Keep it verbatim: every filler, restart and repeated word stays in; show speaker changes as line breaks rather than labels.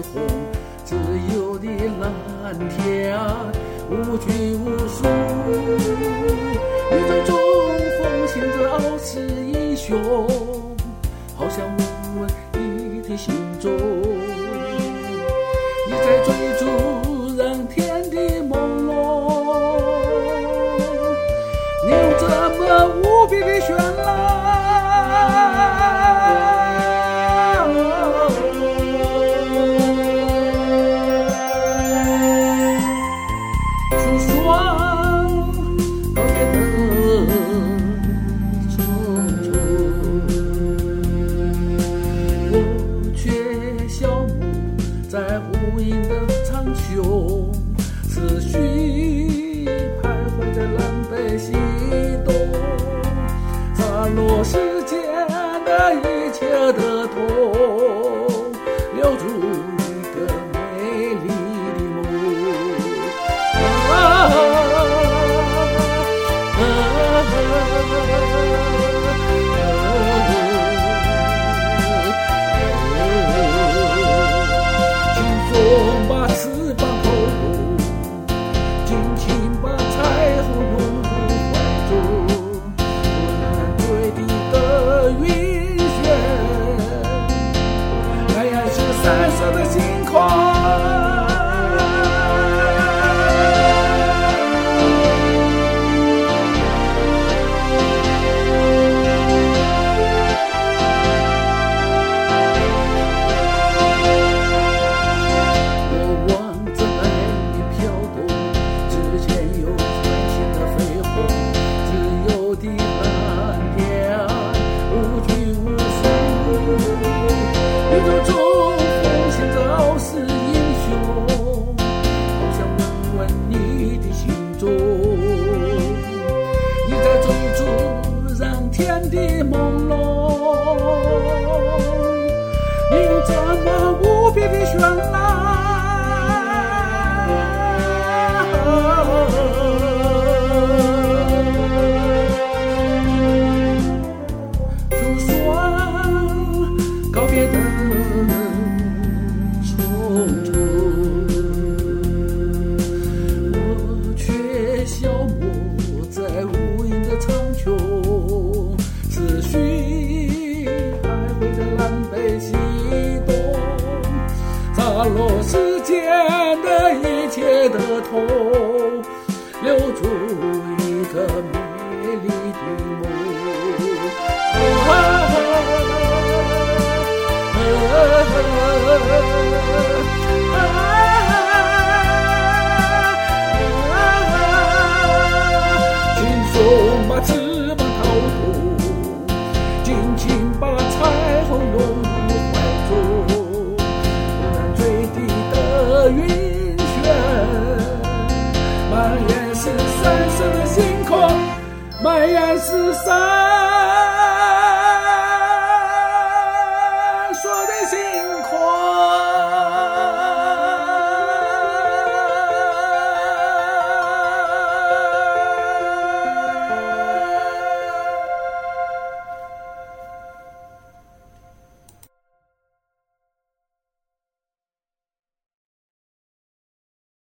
虹，自由的蓝天，无拘无束。宇宙中奉行着傲视英雄，好想问问你的心中，你在追逐让天地朦胧，你用这么无比的绚烂在无垠的苍穹，思绪徘徊在南北西东，洒落世间的一切的痛，留住一个美丽的梦。啊啊风把翅膀透露，尽情把彩虹拥入怀中，温暖对地的云轩，海岸是闪烁的星空。宇宙中奉行着傲视英雄，好想问问你的心中，你在追逐让天地朦胧，你用这么无比的绚烂诉说告别的匆匆，我却消磨在无垠的苍穹，思绪徘徊在南北西东，洒落世间的一切的痛，留住一个美丽的梦。啊轻松把翅膀掏空，尽情把彩虹拥